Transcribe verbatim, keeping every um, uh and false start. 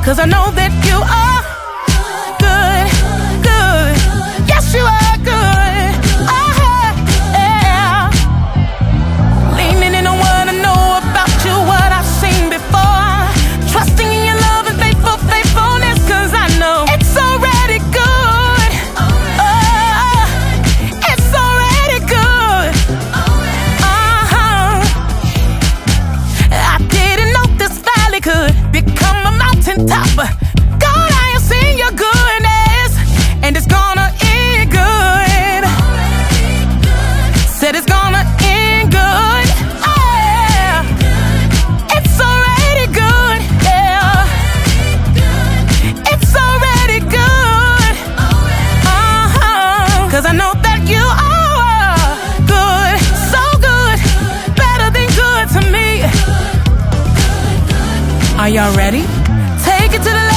'cause I know that you are good, good. Yes, you are good. Oh, yeah. Leaning in on what I know about you, what I've seen before. Trusting in your love and faithful faithfulness, 'cause I know it's already good. Oh, it's already good. Uh-huh. I didn't know this valley could become a mountaintop. God, I have seen your goodness, and it's gonna end good. Said it's gonna end good. Yeah. It's already good. Yeah. It's already good. Uh-huh. 'Cause I know that you are good, so good, better than good to me. Are y'all ready? Take it to the